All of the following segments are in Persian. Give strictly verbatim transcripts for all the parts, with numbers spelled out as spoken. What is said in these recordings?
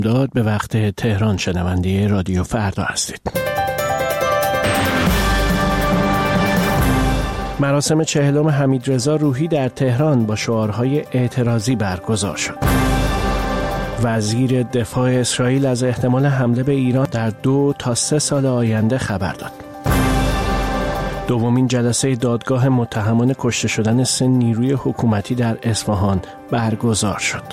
داد به وقت تهران شنونده رادیو فردا هستید. مراسم چهلم حمیدرضا روحی در تهران با شعارهای اعتراضی برگزار شد. وزیر دفاع اسرائیل از احتمال حمله به ایران در دو تا سه سال آینده خبر داد. دومین جلسه دادگاه متهمان کشته شدن سه نیروی حکومتی در اصفهان برگزار شد.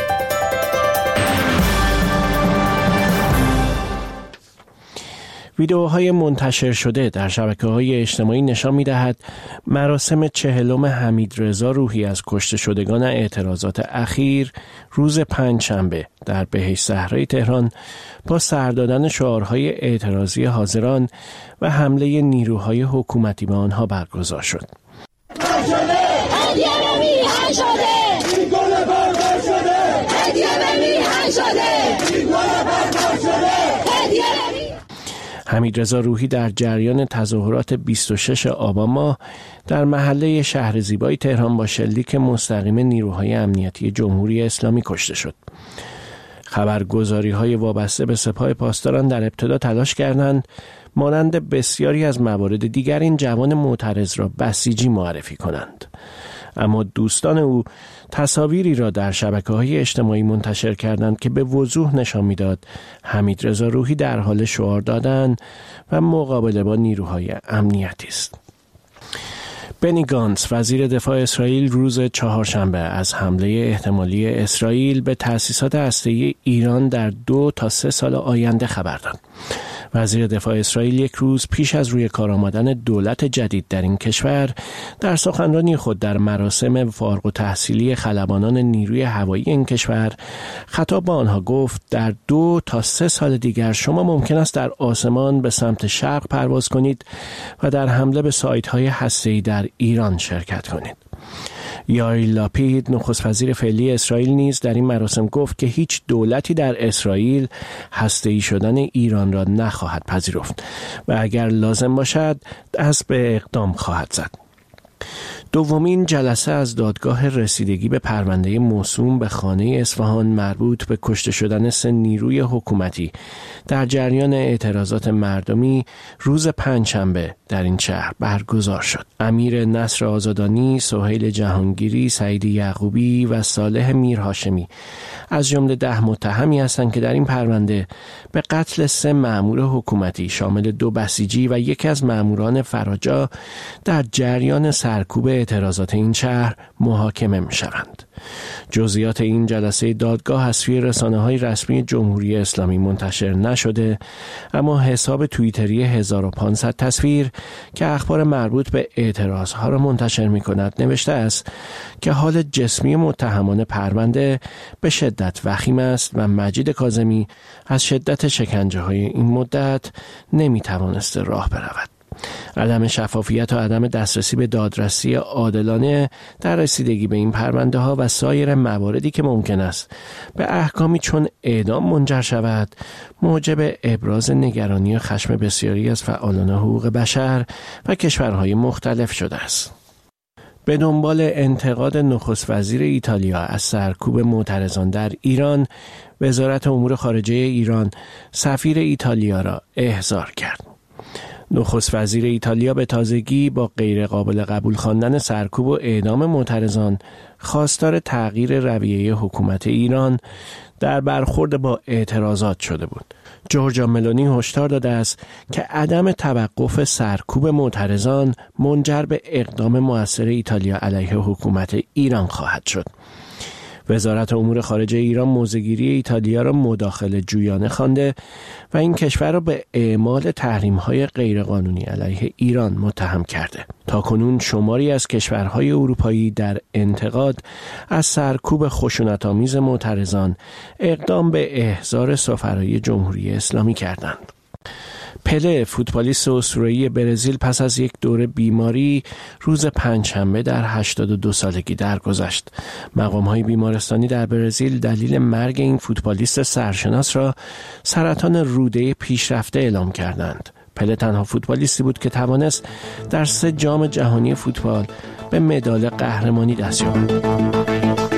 ویدئوهای منتشر شده در شبکه‌های اجتماعی نشان می‌دهد مراسم چهلم حمیدرضا روحی از کشته شدگان اعتراضات اخیر روز پنجشنبه در بهشت صحرای تهران با سر دادن شعارهای اعتراضی حاضران و حمله نیروهای حکومتی به آنها برگزار شد. حمیدرضا روحی در جریان تظاهرات بیست و ششم آبان ماه در محله شهر زیبای تهران با شلیک مستقیم نیروهای امنیتی جمهوری اسلامی کشته شد. خبرگزاری‌های وابسته به سپاه پاسداران در ابتدا تلاش کردند مانند بسیاری از موارد دیگر این جوان معترض را بسیجی معرفی کنند، اما دوستان او تصاویری را در شبکه‌های اجتماعی منتشر کردند که به وضوح نشان می‌داد حمیدرضا روحی در حال شعار دادن و مقابله با نیروهای امنیتی است. بنی گانتز وزیر دفاع اسرائیل روز چهارشنبه از حمله احتمالی اسرائیل به تأسیسات هسته‌ای ایران در دو تا سه سال آینده خبر داد. وزیر دفاع اسرائیل یک روز پیش از روی کار آمدن دولت جدید در این کشور در سخنرانی خود در مراسم فارغ التحصیلی خلبانان نیروی هوایی این کشور خطاب به آنها گفت در دو تا سه سال دیگر شما ممکن است در آسمان به سمت شرق پرواز کنید و در حمله به سایت‌های هسته‌ای در ایران شرکت کنید. یائیر لاپید نخست وزیر فعلی اسرائیل نیز در این مراسم گفت که هیچ دولتی در اسرائیل هسته‌ای شدن ایران را نخواهد پذیرفت و اگر لازم باشد دست به اقدام خواهد زد. دومین جلسه از دادگاه رسیدگی به پرونده موسوم به خانه اصفهان مربوط به کشته شدن سه نیروی حکومتی در جریان اعتراضات مردمی روز پنجشنبه در این شهر برگزار شد. امیر نصر آزادانی، سهیل جهانگیری، سعید یعقوبی و صالح میرهاشمی از جمله ده متهمی هستند که در این پرونده به قتل سه مأمور حکومتی شامل دو بسیجی و یکی از مأموران فراجا در جریان سرکوب اعتراضات این شهر محاکمه می شوند. جزئیات این جلسه دادگاه از سوی رسانه‌های رسمی جمهوری اسلامی منتشر نشده، اما حساب توییتری هزار و پانصد تصویر که اخبار مربوط به اعتراضها را منتشر می کند نوشته است که حال جسمی متهمان پرونده به شدت وخیم است و مجید کاظمی از شدت شکنجه های این مدت نمی توانست راه برود. عدم شفافیت و عدم دسترسی به دادرسی عادلانه در رسیدگی به این پرونده ها و سایر مواردی که ممکن است به احکامی چون اعدام منجر شود موجب ابراز نگرانی و خشم بسیاری از فعالان حقوق بشر و کشورهای مختلف شده است. به دنبال انتقاد نخست وزیر ایتالیا از سرکوب معترضان در ایران، وزارت امور خارجه ایران سفیر ایتالیا را احضار کرد. نخست وزیر ایتالیا به تازگی با غیر قابل قبول خواندن سرکوب و اعدام معترضان خواستار تغییر رویه حکومت ایران در برخورد با اعتراضات شده بود. جورجا ملونی هشدار داده است که عدم توقف سرکوب معترضان منجر به اقدام مؤثر ایتالیا علیه حکومت ایران خواهد شد. وزارت امور خارجه ایران موضع‌گیری ایتالیا را مداخله جویانه خوانده و این کشور را به اعمال تحریم‌های غیرقانونی علیه ایران متهم کرده. تاکنون شماری از کشورهای اروپایی در انتقاد از سرکوب خشونت‌آمیز معترضان اقدام به احضار سفرای جمهوری اسلامی کردند. پله فوتبالیست اسطوره‌ای برزیل پس از یک دوره بیماری روز پنجشنبه در هشتاد و دو سالگی درگذشت. مقام‌های بیمارستانی در برزیل دلیل مرگ این فوتبالیست سرشناس را سرطان روده پیشرفته اعلام کردند. پله تنها فوتبالیستی بود که توانست در سه جام جهانی فوتبال به مدال قهرمانی دست یابد.